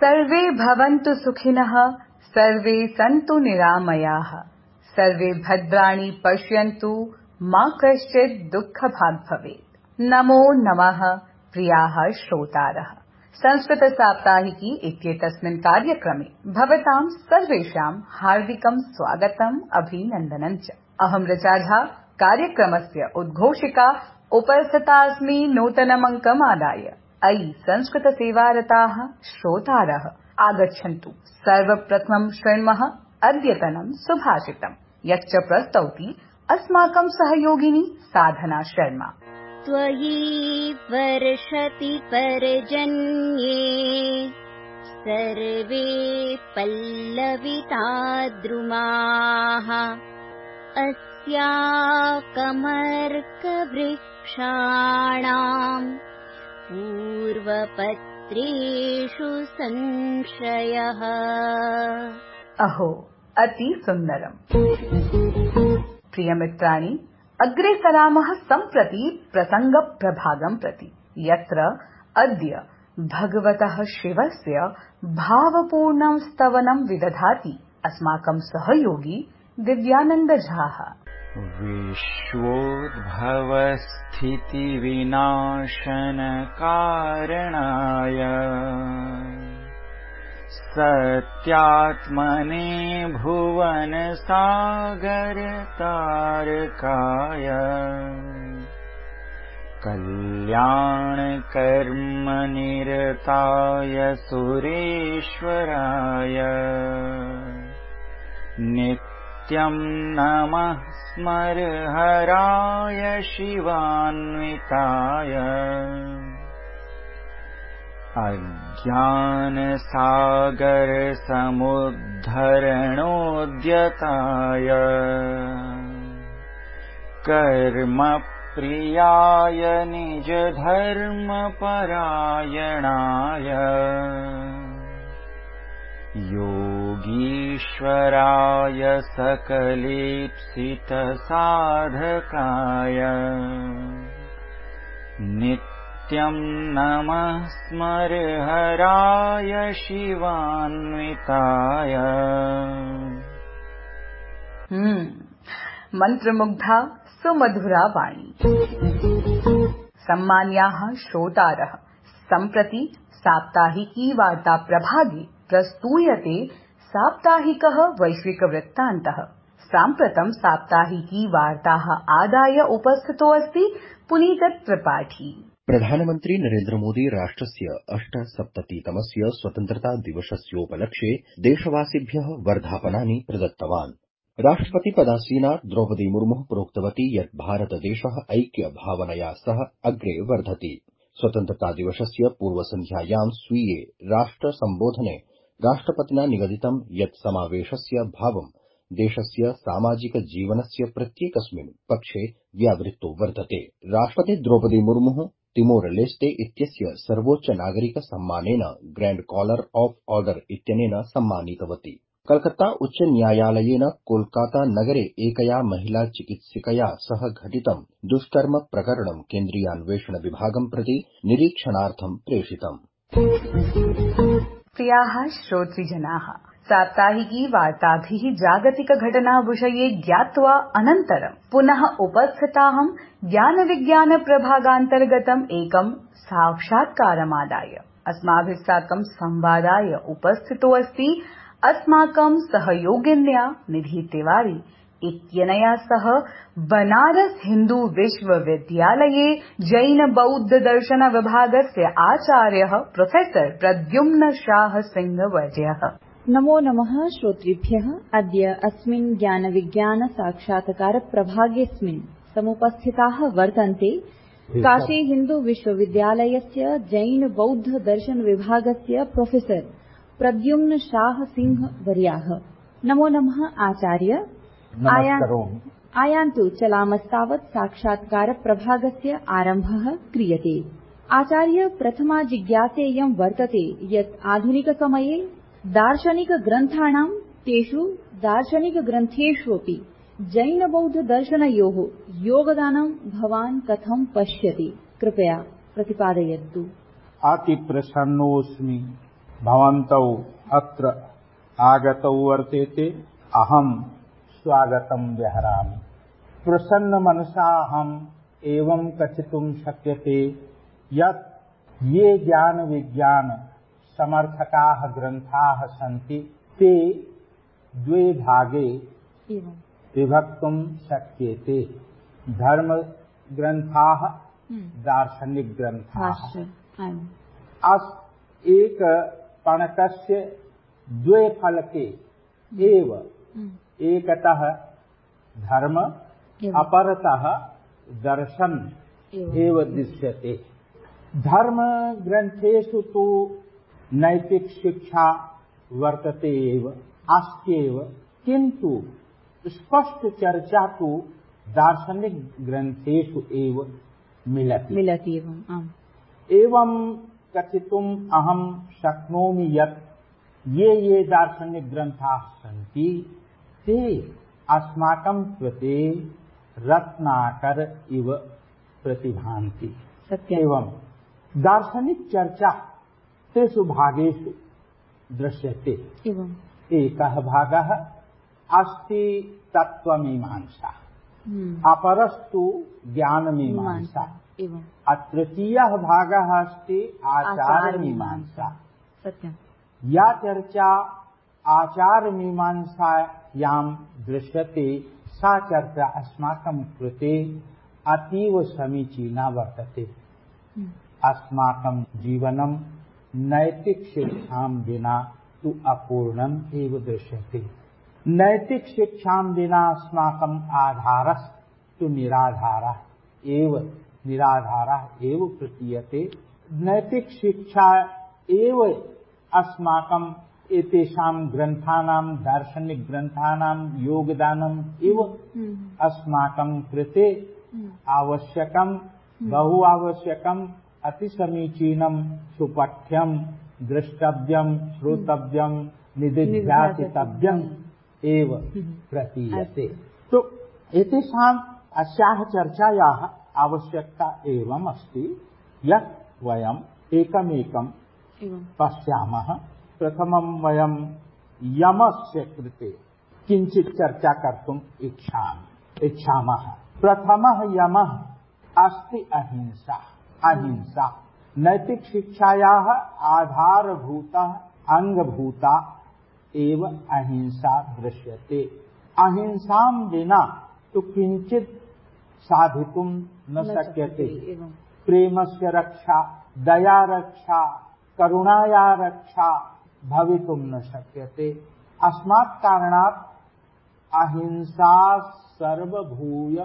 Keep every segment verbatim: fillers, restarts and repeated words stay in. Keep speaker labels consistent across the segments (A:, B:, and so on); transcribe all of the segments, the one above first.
A: सर्वे भवन्तु सुखिनः, सर्वे सन्तु निरामयाः, सर्वे भद्राणि पश्यन्तु, मा कश्चित् दुःखभाग् भवेत्। नमो नमः प्रियाः श्रोतारः, संस्कृत साप्ताहिकी इत्येतस्मिन् कार्यक्रमे भवतां सर्वेषां हार्दिकं स्वागतम् अभिनन्दनं च। अहं ऋचा झा कार्यक्रमस्य उद्घोषिका उपस्थिता अस्मि नूतनमङ्कम् आदाय। अयि संस्कृत सेवारताः श्रोतारः आगच्छन्तु, सर्वप्रथमं शृण्मः अद्यतनं सुभाषितम्, यच्च प्रस्तौति अस्माकं सहयोगिनी साधना शर्मा।
B: त्वयि वर्षति पर्जन्ये सर्वे पल्लविता द्रुमाः, अस्या कमर्कवृक्षाणाम् पूर्वपत्रेषु संश्रयः।
A: अहो अति सुन्दरम्। प्रियमित्राणि, अग्रे सरामः सम्प्रति प्रसङ्गप्रभागं प्रति, यत्र अद्य भगवतः शिवस्य भावपूर्णं स्तवनं विदधाति अस्माकं सहयोगी दिव्यानन्दझाः।
C: विश्वोद्भवस्थितिविनाशनकारणाय सत्यात्मने भुवनसागरतारकाय कल्याणकर्मनिरताय सुरेश्वराय नित्यं नमः स्मरहराय शिवान्विताय अज्ञानसागरसमुद्धरणोद्यताय कर्मप्रियाय निजधर्मपरायणाय योगीश्वराय सकलेप्सितसाधकाय नित्यं नमः स्मरहराय शिवान्विताय।
A: हम्म मंत्रमुग्धा सुमधुरा वाणी। सम्मान्याः श्रोतारः, सम्प्रति साप्ताहिकी वार्ता प्रभागे प्रस्तूयते साप्ताहिकः वैश्विकवृत्तान्तः। साम्प्रतं साप्ताहिकी वार्ताः आदाय उपस्थितो अस्ति पुनीत त्रिपाठी।
D: प्रधानमन्त्री नरेन्द्र मोदी राष्ट्रस्य अष्टसप्ततितमस्य स्वतन्त्रता दिवसस्योपलक्ष्ये देशवासिभ्यः वर्धापनानि प्रदत्तवान्। राष्ट्रपति पदासीना द्रौपदी मुर्मुः प्रोक्तवती यत् भारतदेशः ऐक्य भावनया सह अग्रे वर्धति। स्वतन्त्रता दिवसस्य पूर्वसन्ध्यायां स्वीये राष्ट्र सम्बोधने राष्ट्रपतिना निगदितं यत् समावेशस्य भावं देशस्य सामाजिक जीवनस्य प्रत्येकस्मिन् पक्षे व्यावृत्तो वर्तते। राष्ट्रपति द्रौपदी मुर्मुः तिमोर लेस्टे इत्यस्य सर्वोच्च नागरिक सम्मानेन ग्रैंड कॉलर ऑफ ऑर्डर इत्यनेन सम्मानितवती। कलकत्ता उच्च न्यायालयेन कोलकाता नगरे एकया महिला चिकित्सिकया सह घटितं दुष्कर्म प्रकरणं केन्द्रीयान्वेषण विभागं प्रति निरीक्षणार्थं प्रेषितम्।
A: प्रियाः श्रोतृजनाः, साप्ताहिकी वार्ताभिः जागतिक घटना विषये ज्ञात्वा अनन्तरं पुनः उपस्थिताहं ज्ञानविज्ञान प्रभागान्तर्गतम् एकं साक्षात्कारमादाय अस्माभिः साकं संवादाय उपस्थितो अस्ति अस्माकं सहयोगिन्या निधि तिवारी इत्यनया सह बनारस हिन्दू विश्वविद्यालये जैन बौद्ध दर्शन विभागस्य आचार्यः प्रोफेसर प्रद्युम्न शाह सिंह वर्यः।
E: नमो नमः श्रोतृभ्यः। अद्य अस्मिन् ज्ञानविज्ञान साक्षात्कार प्रभागेऽस्मिन् समुपस्थिताः वर्तन्ते काशी हिन्दू विश्वविद्यालयस्य जैन बौद्ध दर्शन विभागस्य प्रोफेसर प्रद्युम्न शाह सिंह वर्याः। नमो नमः आचार्य। आयान्तु चलामस्तावत् साक्षात्कार प्रभागस्य आरम्भः क्रियते। आचार्य, प्रथमा जिज्ञासेयं वर्तते यत् आधुनिकसमये दार्शनिकग्रन्थाणां तेषु दार्शनिकग्रन्थेष्वपि जैनबौद्धदर्शनयोः योगदानं भवान् कथं पश्यति? कृपया प्रतिपादयन्तु।
F: अतिप्रसन्नोऽस्मि भवन्तौ अत्र आगतौ वर्तेते अहं स्वागतं विहरामि। प्रसन्न मनसा अहम् एवं कथितुं शक्यते यत् ये ज्ञान विज्ञान समर्थकाः ग्रन्थाः सन्ति ते द्वे भागे विभक्तुं शक्यते। धर्म ग्रन्थाः दार्शनिक ग्रन्थाः। अस् एक पणकस्य द्वे फलके एव एकतः धर्म अपरतः दर्शन एव दृश्यते। धर्म ग्रन्थेषु तु नैतिक शिक्षा वर्तते एव अस्त्येव, किन्तु स्पष्ट चर्चा तु दार्शनिक ग्रन्थेषु एव मिलति
E: मिलति
F: एवं कथितुम् अहं शक्नोमि यत् ये ये दार्शनिक ग्रन्थाः सन्ति ते अस्माकं कृते रत्नाकर इव प्रतिभान्ति। एवं दार्शनिक चर्चा त्रिषु भागेषु दृश्यते। एकः भागः अस्ति तत्त्वमीमांसा, अपरस्तु ज्ञानमीमांसा, तृतीयः भागः अस्ति आचारमीमांसा। या चर्चा आचारमीमांसायां दृश्यते सा चर्चा अस्माकं कृते अतीव समीचीना वर्तते। अस्माकं जीवनं नैतिक शिक्षां विना तु अपूर्णम् एव दृश्यते। नैतिक शिक्षां विना अस्माकम् आधारः तु निराधारः एव निराधारः एव प्रतीयते। नैतिक शिक्षा एव अस्माकम् एतेषां ग्रन्थानां दार्शनिक ग्रन्थानां योगदानम् एव अस्माकं कृते आवश्यकं, बहु आवश्यकम्, अतिसमीचीनं, सुपठ्यं, द्रष्टव्यं, श्रोतव्यं, निदिध्यासितव्यम् एव प्रतीयते। तो एतेषाम् अस्याः चर्चायाः आवश्यकता एवम् अस्ति यत् वयम् एकमेकं पश्यामः। प्रथमं वयं यमस्य कृते किञ्चित् चर्चा कर्तुम् इच्छामि इच्छामः। प्रथमः यमः अस्ति अहिंसा। अहिंसा नैतिक शिक्षायाः आधारभूता अंगभूता एव अहिंसा दृश्यते। अहिंसां विना तु किञ्चित् साधितुं न शक्यते। प्रेमस्य रक्षा, दया रक्षा, करुणाया रक्षा भवितुं न शक्यते। अस्मात् कारणात् अहिंसा सर्वभूय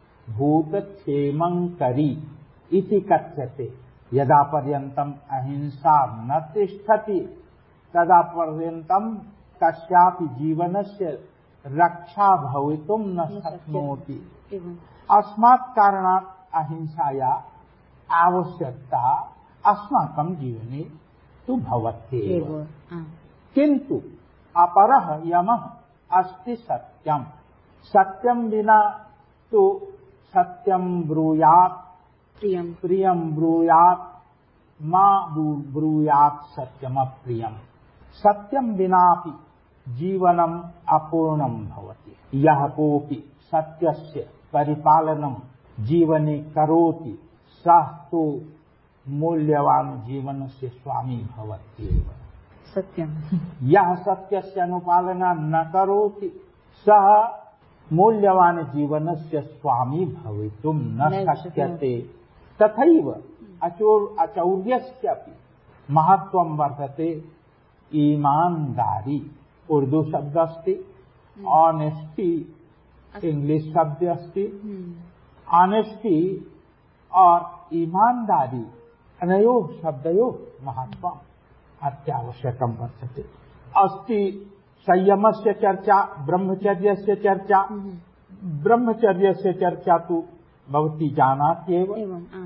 F: भूतक्षेमङ्करी इति कथ्यते। यदा पर्यन्तम् अहिंसा न तिष्ठति तदा पर्यन्तं कस्यापि जीवनस्य रक्षा भवितुं न शक्नोति। अस्मात् कारणात् अहिंसाया आवश्यकता अस्माकं जीवने तु भवत्येव। किन्तु अपरः यमः अस्ति सत्यम्। सत्यं विना तु सत्यं ब्रूयात्, प्रियं प्रियं ब्रूयात्, मा ब्रूयात् सत्यमप्रियम्। सत्यं विनापि जीवनम् अपूर्णं भवति। यः कोऽपि सत्यस्य परिपालनं जीवने करोति सः तु मूल्यवान जीवनस्य स्वामी भवत्येव।
E: सत्यं।
F: यः सत्यस्य अनुपालनं न करोति सः मूल्यवान जीवनस्य स्वामी भवितुं न शक्यते। तथैव अचौर्यस्यापि महत्वं वर्तते। ईमानदारी उर्दू शब्द अस्ति, ऑनेस्टी इंग्लिश शब्द अस्ति। ऑनेस्टी और ईमानदारी अनयोः शब्दयोः महत्वम् अत्यावश्यकं वर्तते। अस्ति संयमस्य चर्चा, ब्रह्मचर्यस्य चर्चा। ब्रह्मचर्यस्य चर्चा तु भवती जानाति एव।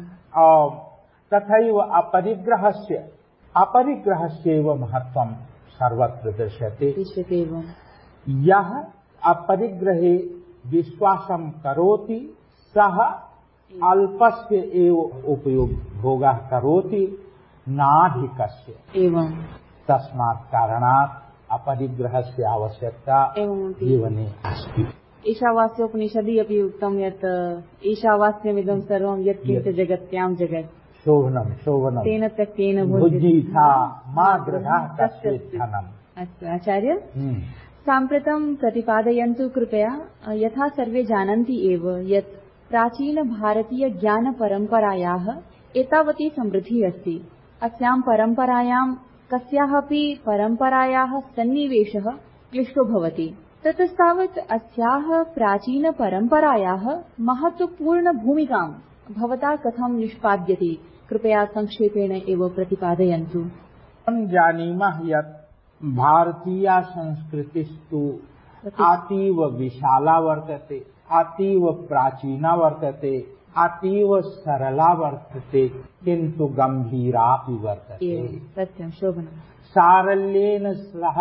F: तथैव अपरिग्रहस्य अपरिग्रहस्यैव महत्वं सर्वत्र दृश्यते। यः अपरिग्रहे विश्वासं करोति सः अल्पस्य एव उपयोग भोगः करोति नाधिकस्य।
E: एवं
F: तस्मात् कारणात् अपरिग्रहस्य आवश्यकता जीवने अस्ति।
E: ईशावास्योपनिषदि अपि उक्तं यत् ईशावास्यमिदं सर्वं यत्किञ्च जगत्यां जगत्
F: शोभनं शोभनं
E: तेन त्यक्तेन
F: भुज्यिता मा गृहः तस्य धनम्।
E: अस्तु आचार्य, साम्प्रतं प्रतिपादयन्तु कृपया। यथा सर्वे जानन्ति एव यत् प्राचीन भारतीय ज्ञान परम्परायाः एतावती समृद्धिः अस्ति। अस्यां परम्परायां कस्याः अपि परम्परायाः सन्निवेशः क्लिष्टो भवति। ततस्तावत् अस्याः प्राचीन परम्परायाः महत्वपूर्ण भूमिकां भवता कथं निष्पाद्यते, कृपया संक्षेपेण एव प्रतिपादयन्तु।
F: हम जानीमः यत् भारतीया संस्कृतिस्तु अतीव विशाला वर्तते, अतीव प्राचीना वर्तते, अतीव सरला वर्तते, किन्तु गंभीरापि वर्तते।
E: सत्यं शोभनम्।
F: सारल्येन सह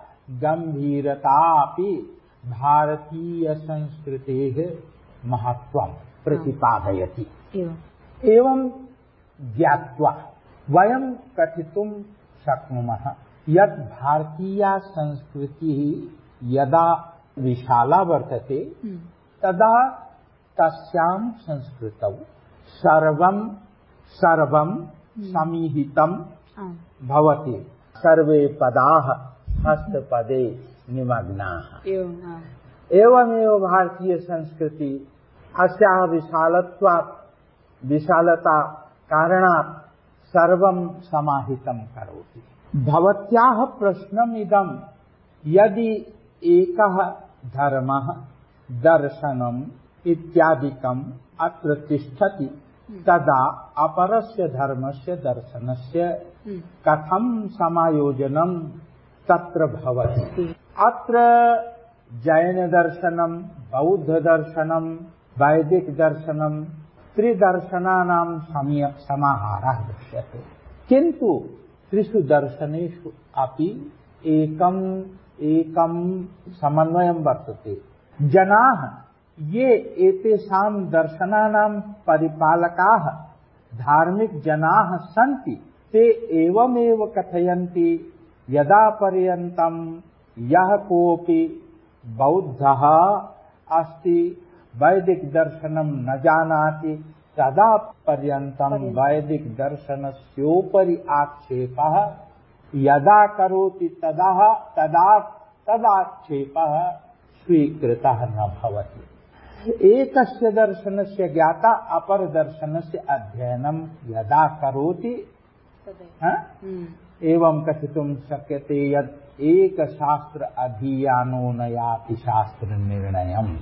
F: गंभीरतापि भारतीय संस्कृतेः महत्वं प्रतिपादयति। एवं ज्ञात्वा वयं कथितुं शक्नुमः यत् भारतीया संस्कृतिः यदा विशाला वर्तते तदा तस्यां संस्कृतौ सर्वं सर्वं समीहितं भवति। सर्वे पदाः हस्तपदे निमग्नाः। एवमेव भारतीय संस्कृति अस्याः विशालत्वात् विशालता कारणात् सर्वं समाहितं करोति। भवत्याः प्रश्नमिदं यदि एकः धर्मः दर्शनम् इत्यादिकम् अत्र तिष्ठति तदा अपरस्य धर्मस्य दर्शनस्य कथं समायोजनं तत्र भवति। अत्र जैन दर्शनं, बौद्ध दर्शनं, वैदिक दर्शनं त्रिदर्शनानां समाहारः दृश्यते। किन्तु त्रिषु दर्शनेषु अपि एकम् एकं समन्वयं वर्तते। जनाः ये एतेषां दर्शनानां परिपालकाः धार्मिक जनाः सन्ति ते एवमेव कथयन्ति यदा पर्यन्तं यः कोऽपि बौद्धः अस्ति वैदिक दर्शनं न जानाति तदा पर्यन्तं वैदिक दर्शनस्योपरि आक्षेपः यदा करोति तदा तदा तदाक्षेपः स्वीकृतः न भवति। एकस्य दर्शनस्य ज्ञाता अपर दर्शनस्य अध्ययनं यदा करोति एवं कथितुं शक्यते यत् एक शास्त्र अधीयानो न याति शास्त्र निर्णयम्।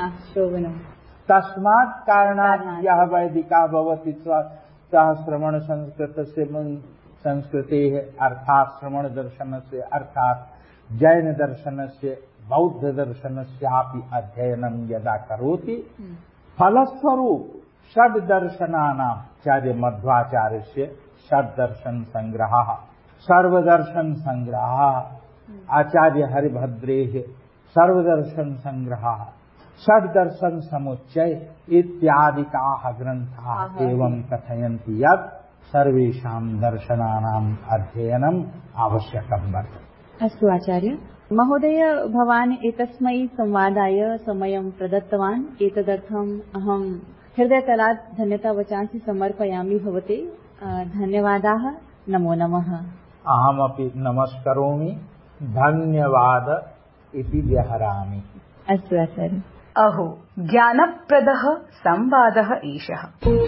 F: तस्मात् कारणात् यः वैदिका भवति सः श्रवण संस्कृतस्य संस्कृतेः अर्थात् श्रवण दर्शनस्य अर्थात् जैन दर्शनस्य बौद्ध दर्शनस्यापि अध्ययनं यदा करोति फलस्वरूप षड् दर्शनानाम् आचार्य मध्वाचार्यस्य षड् दर्शन संग्रहः, सर्वदर्शन संग्रहः, आचार्य हरिभद्रेः सर्वदर्शन संग्रहः, षड् दर्शन समुच्चय इत्यादिकाः ग्रन्थाः एवं कथयन्ति यत् सर्वेषां दर्शनानाम् अध्ययनम् आवश्यकं वर्तते।
E: अस्तु आचार्य महोदय, भवान् एतस्मै संवादाय समयं प्रदत्तवान्। एतदर्थम् अहं हृदयतलात् धन्यतावचांसि समर्पयामि भवते। धन्यवादाः। नमो नमः।
F: अहमपि नमस्करोमि। धन्यवाद इति व्यहरामि।
E: अस्तु आचार्य।
A: अहो ज्ञानप्रदः संवादः एषः।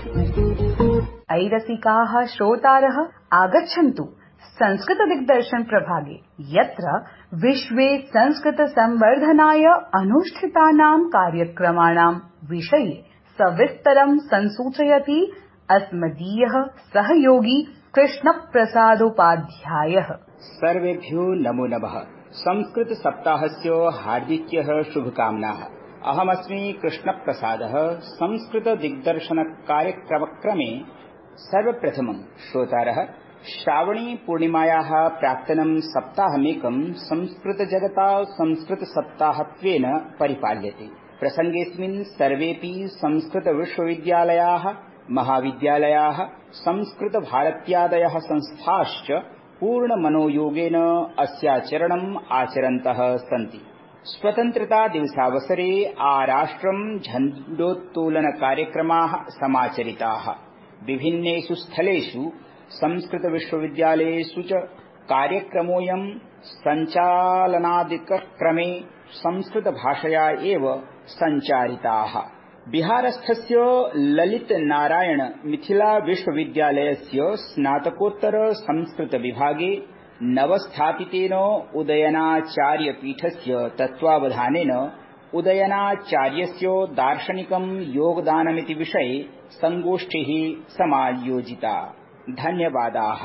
A: ऐरसिकाः श्रोतारः आगच्छन्तु संस्कृत दिग्दर्शन प्रभागे, यत्र विश्वे संस्कृत संवर्धनाय अनुष्ठितानां कार्यक्रमाणां विषये सविस्तरं संसूचयति अस्मदीयः सहयोगी कृष्णप्रसादोपाध्यायः।
G: सर्वेभ्यो नमो नमः। संस्कृत सप्ताहस्य हार्दिक्यः शुभकामनाः। अहमस्मि कृष्णप्रसादः। संस्कृत दिग्दर्शन कार्यक्रमक्रमे सर्वप्रथमं श्रोतारः श्रावणी पूर्णिमायाः प्राक्तनं सप्ताहमेकं संस्कृत जगता संस्कृत सप्ताहत्वेन परिपाल्यते। प्रसंगेऽस्मिन् सर्वेऽपि संस्कृत विश्वविद्यालयाः, महाविद्यालयाः, संस्कृत भारत्यादयः संस्थाश्च पूर्ण मनोयोगेन अस्याचरणम् आचरन्तः सन्ति। स्वतन्त्रता दिवसावसरे आराष्ट्रं झण्डोत्तोलन कार्यक्रमाः समाचरिताः। विभिन्नेषु स्थलेषु संस्कृत विश्वविद्यालयेषु च कार्यक्रमोऽयं सञ्चालनादिक्रमे संस्कृत भाषया एव सञ्चारिताः। बिहारस्थस्य ललित नारायण मिथिला विश्वविद्यालयस्य स्नातकोत्तर संस्कृत विभागे नवस्थापितेन उदयनाचार्यपीठस्य तत्त्वावधानेन उदयनाचार्यस्य दार्शनिकं योगदानमिति विषये संगोष्ठिः समायोजिता। धन्यवादाः।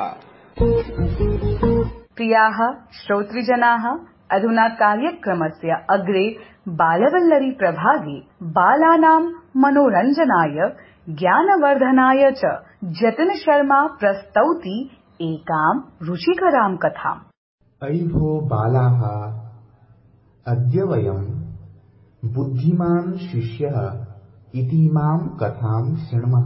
A: प्रियाः श्रोतृजनाः, अधुना कार्यक्रमस्य अग्रे बालवल्लरी प्रभागे बालानां मनोरञ्जनाय ज्ञानवर्धनाय च जतिन शर्मा प्रस्तौति एकां रुचिकरां कथाम्।
H: अयि भो बालाः, अद्य वयं बुद्धिमान् शिष्यः इतीमां कथां शृण्मः।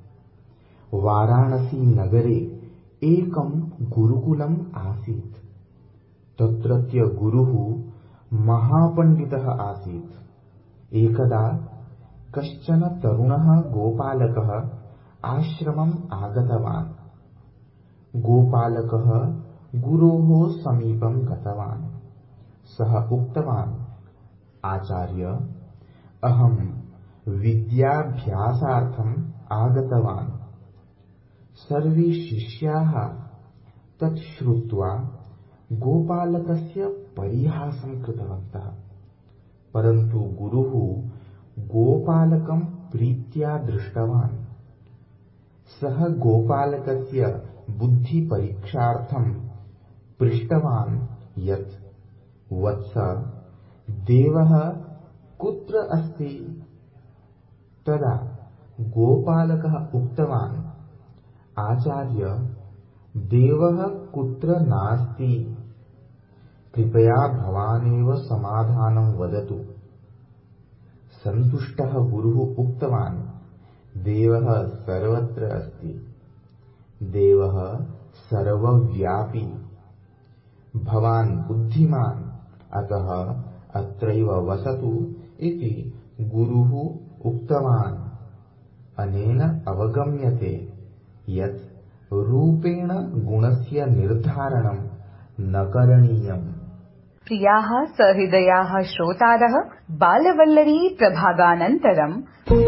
H: वाराणसी नगरे एकं गुरुकुलम् आसीत्। तत्रत्य गुरुः महापण्डितः आसीत्। एकदा कश्चन तरुणः गोपालकः आश्रमम् आगतवान्। गोपालकः गुरोः समीपं गतवान्। सः उक्तवान्, आचार्य, अहं विद्याभ्यासार्थम् आगतवान्। सर्वे शिष्याः तत् श्रुत्वा गोपालकस्य परिहासं कृतवन्तः। परन्तु गुरुः गोपालकं प्रीत्या दृष्टवान्। सः गोपालकस्य बुद्धिपरीक्षार्थं पृष्टवान् यत् वत्स, देवः कुत्र अस्ति? तदा गोपालकः उक्तवान्, आचार्य, देवः कुत्र नास्ति। कृपया भवानेव समाधानं वदतु। सन्तुष्टः गुरुः उक्तवान्, देवः सर्वत्र अस्ति। देवः सर्वव्यापी। भवान् बुद्धिमान्, अतः अत्रैव वसतु इति गुरुः उक्तवान्। अनेन अवगम्यते यत् रूपेण गुणस्य निर्धारणं न करणीयम्।
A: प्रियाः सहृदयाः श्रोतारः, बालवल्लरी प्रभागानन्तरम्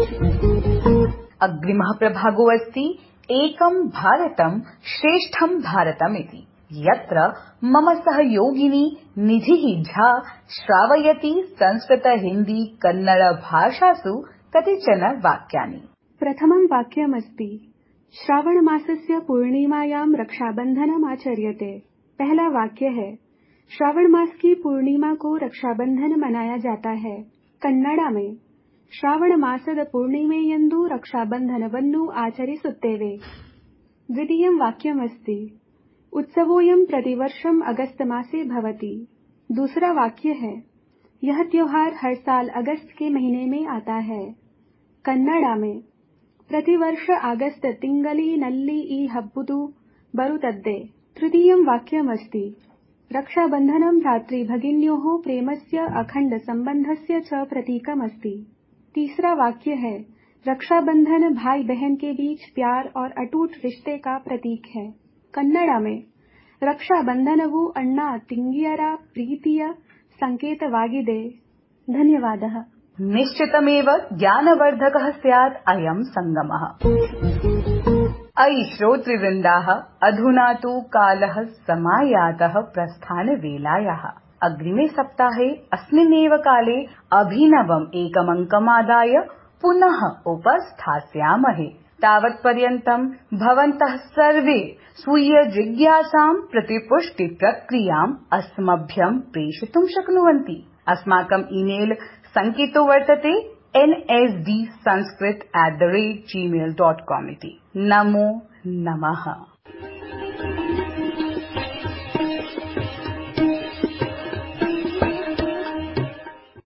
A: अग्रिमः प्रभागो अस्ति एकं भारतं श्रेष्ठं भारतमिति, यत्र मम सहयोगिनी निधिः झा श्रावयति संस्कृत हिन्दी कन्नड भाषासु कतिचन वाक्यानि।
I: प्रथमं वाक्यमस्ति, श्रावण मासस्य पूर्णिमायां रक्षाबंधनम् आचर्यते। पहला वाक्य है, श्रावण मास की पूर्णिमा को रक्षाबंधन मनाया जाता है। कन्नड़ा में श्रावण मासद पूर्णिमेयंदु रक्षाबंधनवन्नु आचरिसुत्तेवे। द्वितीयं वाक्यमस्ति, उत्सवोऽयं प्रतिवर्षम् अगस्त मासे भवति। दूसरा वाक्य है, यह त्योहार हर साल अगस्त के महीने में आता है। कन्नड़ा में प्रतिवर्ष अगस्त तिंगली नल्ली ई हब्बुदु बरुतद्दे। तृतीयं वाक्यमस्ति, रक्षाबंधनं भ्रातृभगिन्योः प्रेमस्य अखंड संबंधस्य च प्रतीकमस्ति। तीसरा वाक्य है, रक्षाबंधन भाई बहन के बीच प्यार और अटूट रिश्ते का प्रतीक है। कन्नड़ा में रक्षाबंधनवु अण्णा तिंगियरा प्रीतिय संकेतवागिदे। धन्यवादः।
A: निश्चितमेव ज्ञानवर्धकः स्यात् अयं संगमः। अयि श्रोतृवृन्दाः, अधुना तु कालः समायातः प्रस्थानवेलायाः। अग्रिमे सप्ताहे अस्मिन्नेव काले अभिनवम् एकमङ्कमादाय पुनः उपस्थास्यामहे। तावत्पर्यन्तं भवन्तः सर्वे स्वीय जिज्ञासां प्रतिपुष्टि प्रक्रियाम् अस्मभ्यं प्रेषितुं शक्नुवन्ति। अस्माकं ईमेल संकेतो वर्तते N S D Sanskrit at the rate Gmail dot com इति। नमो नमः।